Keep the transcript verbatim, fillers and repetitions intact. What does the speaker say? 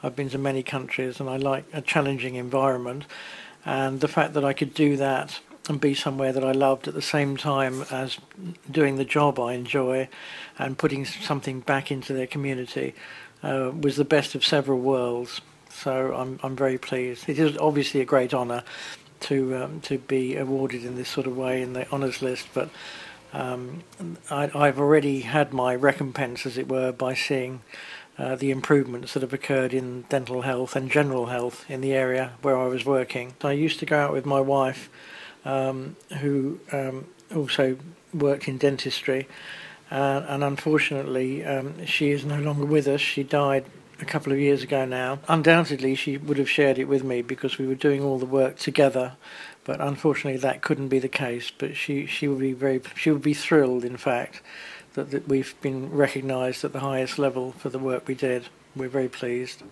I've been to many countries and I like a challenging environment, and the fact that I could do that and be somewhere that I loved at the same time as doing the job I enjoy and putting something back into their community uh, was the best of several worlds. So I'm I'm very pleased. It is obviously a great honour to um, to be awarded in this sort of way in the honours list, but um, I, I've already had my recompense, as it were, by seeing uh, the improvements that have occurred in dental health and general health in the area where I was working. I used to go out with my wife, um, who um, also worked in dentistry, uh, and unfortunately um, she is no longer with us. She died a couple of years ago now. Undoubtedly she would have shared it with me because we were doing all the work together, but unfortunately that couldn't be the case. But she, she would be very she would be thrilled, in fact, that, that we've been recognised at the highest level for the work we did. We're very pleased.